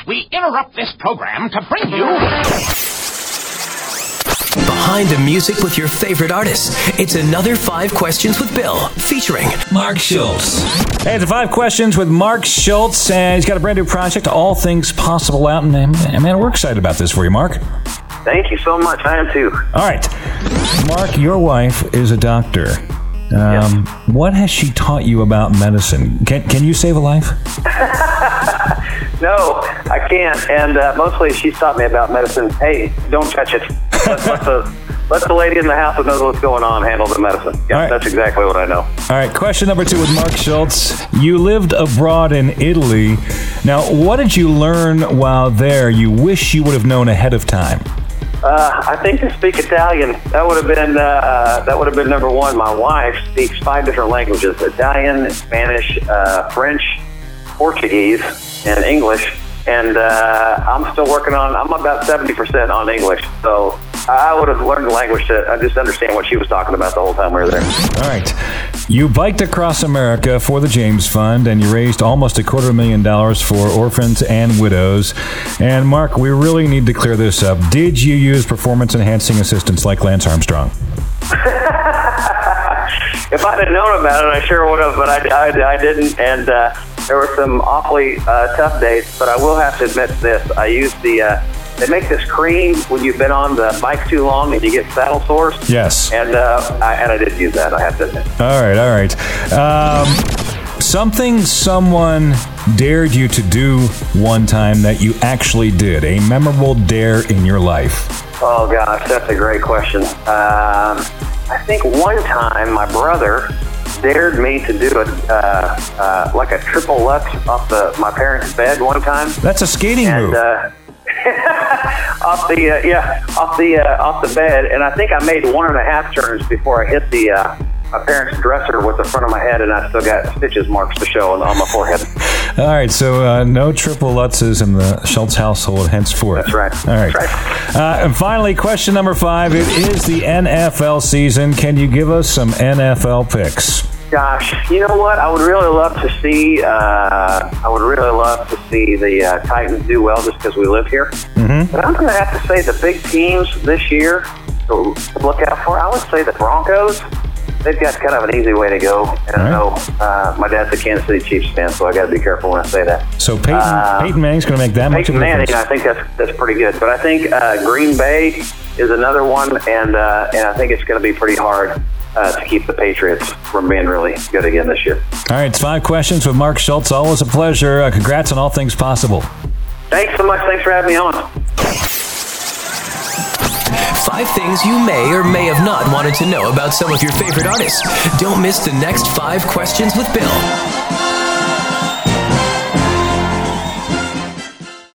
we interrupt this program to bring you... Behind the music with your favorite artists. It's another 5 Questions with Bill, featuring Mark Schultz. Hey, it's 5 Questions with Mark Schultz, and he's got a brand new project, All Things Possible, out. And man, we're excited about this for you, Mark. Thank you so much. I am too. All right. Mark, your wife is a doctor. Yes. What has she taught you about medicine? Can you save a life? No, I can't. And mostly she's taught me about medicine. Hey, don't touch it. Let the lady in the house that knows what's going on handle the medicine. Yeah, right. That's exactly what I know. All right, question number 2 with Mark Schultz. You lived abroad in Italy. Now, what did you learn while there you wish you would have known ahead of time? I think to speak Italian. That would have been number 1. My wife speaks 5 different languages: Italian, Spanish, French, Portuguese, and English. And I'm still working on. I'm about 70% on English. So I would have learned the language to just understand what she was talking about the whole time we were there. All right. You biked across America for the James Fund, and you raised almost $250,000 for orphans and widows. And Mark, we really need to clear this up. Did you use performance-enhancing assistants like Lance Armstrong? If I'd have known about it, I sure would have, but I didn't. And there were some awfully tough days. But I will have to admit this. I used they make this cream when you've been on the bike too long and you get saddle sores. Yes. And I did use that, I have to admit. All right. Something someone dared you to do one time that you actually did. A memorable dare in your life. Oh, gosh, that's a great question. I think one time my brother dared me to do like a triple lutz off my parents' bed one time. That's a skating move. Off the bed, and I think I made 1.5 turns before I hit my parents' dresser with the front of my head, and I still got stitches marks to show on my forehead. All right, so no triple lutzes in the Schultz household henceforth. That's right. All right. That's right. And finally, question number 5. It is the NFL season. Can you give us some NFL picks? Gosh, you know what? I would really love to see. The Titans do well just because we live here. Mm-hmm. But I'm going to have to say the big teams this year to look out for. I would say the Broncos. They've got kind of an easy way to go. And I know my dad's a Kansas City Chiefs fan, so I got to be careful when I say that. So Peyton Manning's going to make that much of a difference. I think that's pretty good. But I think Green Bay is another one, and I think it's going to be pretty hard to keep the Patriots from being really good again this year. All right, it's 5 Questions with Mark Schultz. Always a pleasure. Congrats on All Things Possible. Thanks so much. Thanks for having me on. 5 things you may or may have not wanted to know about some of your favorite artists. Don't miss the next 5 Questions with Bill.